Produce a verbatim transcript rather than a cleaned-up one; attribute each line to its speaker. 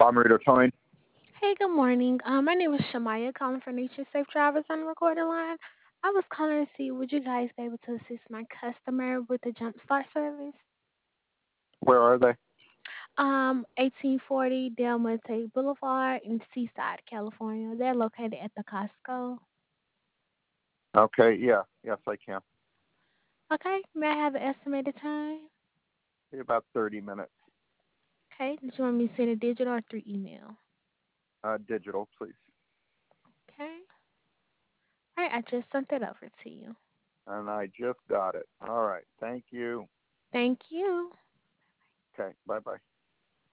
Speaker 1: Bomarito Towing.
Speaker 2: Hey, good morning. Um, my name is Shamaya, calling for Nature Safe Drivers on the recorded line. I was calling to see would you guys be able to assist my customer with the Jumpstart service?
Speaker 1: Where are they?
Speaker 2: Um, eighteen forty Del Monte Boulevard in Seaside, California. They're located at the Costco.
Speaker 1: Okay, yeah, yes, I can.
Speaker 2: Okay, may I have the estimated time?
Speaker 1: Be about thirty minutes.
Speaker 2: Okay, did you want me to send a digital or through email?
Speaker 1: Uh, digital, please.
Speaker 2: Okay, all right, I just sent it over to you.
Speaker 1: And I just got it. All right, thank you.
Speaker 2: Thank you.
Speaker 1: Okay, bye bye.